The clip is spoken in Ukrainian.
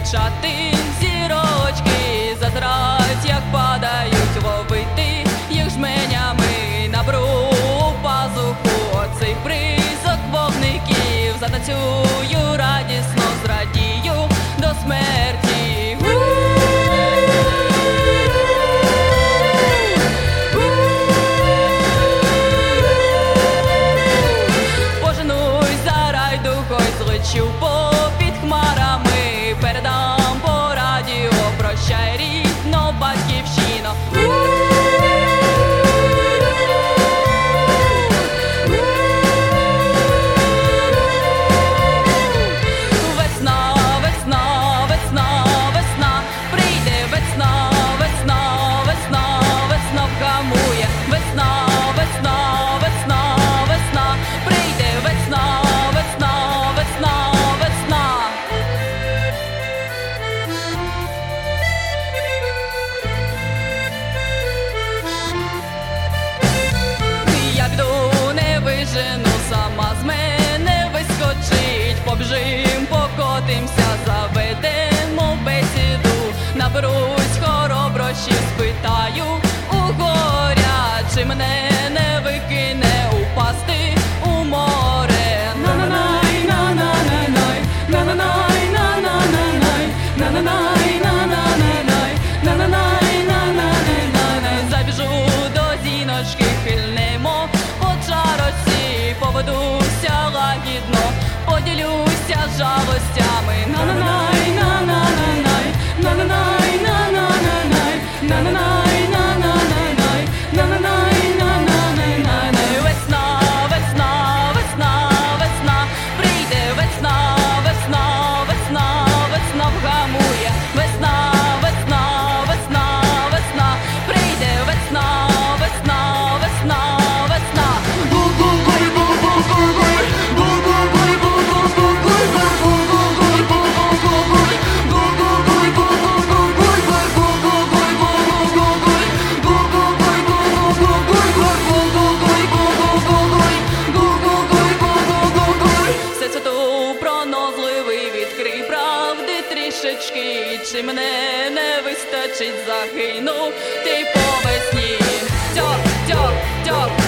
дівчати, зірочки зазирать, як падають, ловити їх жменями на бру пазуху. Оцей бризок вогників затанцюю, радісно зрадію до смерті. Поженусь за райдухою, злечу попід хмарами, передам по радіо: прощай, рідно, батьківщино. Весна, весна, весна, весна, прийде весна, весна, весна, весна вгамує. Весна, весна, весна, весна, прийде весна, весна, весна, весна. Я піду, не вижену, сама з мене вискочить. Побіжим, покотимся, заведемо бесіду. Наберусь хороброщів, спитаю у горя, чи мене не викине упасти у море. На-на-най, на-на-най-най, на-на-най, на-на-най-най, на-на-най, на-на-най-най, на-на-най, на-на-най-най. Забіжу до зіночки, хильнемо по чарочці, поведуся лагідно, поділюся жалостями. На-на-най, на-на-най-най, на-на-най, на-на-най-най, на-на-най, на-на-най-най, на-на-най, на-на-най-най. Весна, весна, весна, весна, прийде весна, весна, весна, весна вгамує. Весна, весна, весна, весна, прийде весна, весна, весна, весна. Все це ту пронозливий, відкрий правди трішечки. Чи мене не вистачить, загину ти по весні. Тьох, тьох, тьох.